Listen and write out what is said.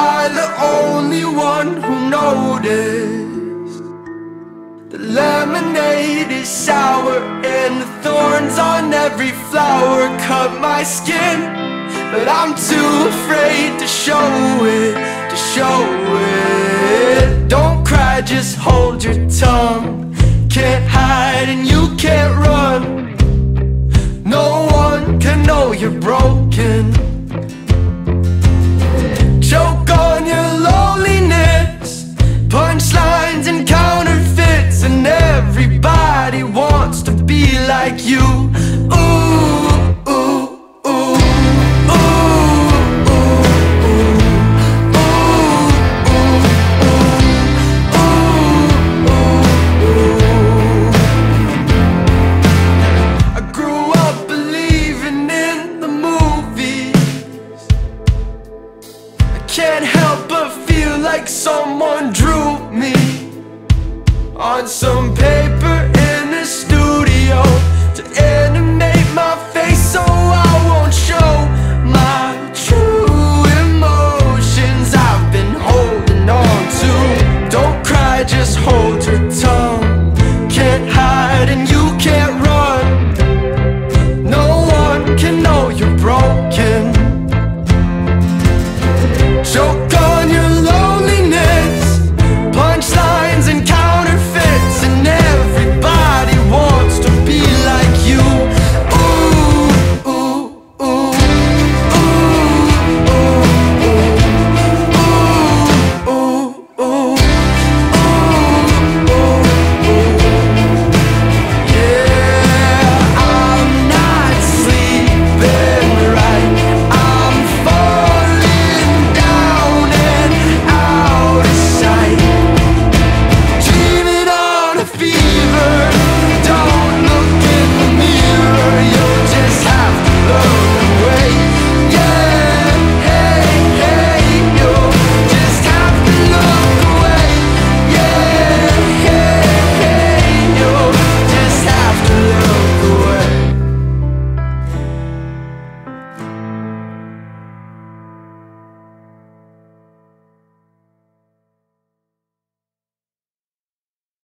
I the only one who noticed? The lemonade is sour and the thorns on every flower cut my skin, but I'm too afraid to show it, to show it. Don't cry, just hold your tongue. Can't hide and you can't run. No one can know you're broken.